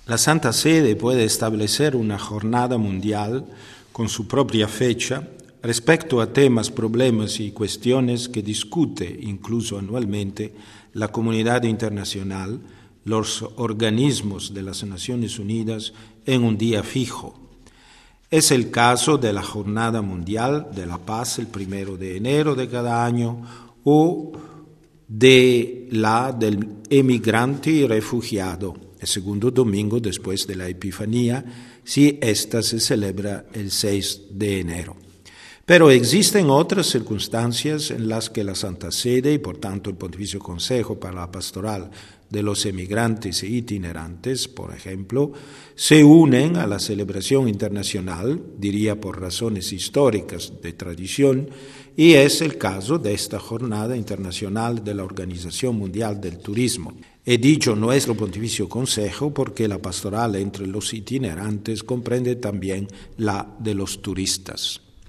La Santa Sede puede establecer una jornada mundial con su propia fecha respecto a temas, problemas y cuestiones que discute incluso anualmente la comunidad internacional, los organismos de las Naciones Unidas en un día fijo. Es el caso de la Jornada Mundial de la Paz el 1 de enero de cada año o de la del emigrante y refugiado, el segundo domingo después de la Epifanía, si ésta se celebra el 6 de enero. Pero existen otras circunstancias en las que la Santa Sede y por tanto el Pontificio Consejo para la Pastoral de los Emigrantes e Itinerantes, por ejemplo, se unen a la celebración internacional, diría por razones históricas de tradición, y es el caso de esta Jornada Internacional de la Organización Mundial del Turismo. He dicho nuestro Pontificio Consejo porque la pastoral entre los itinerantes comprende también la de los turistas.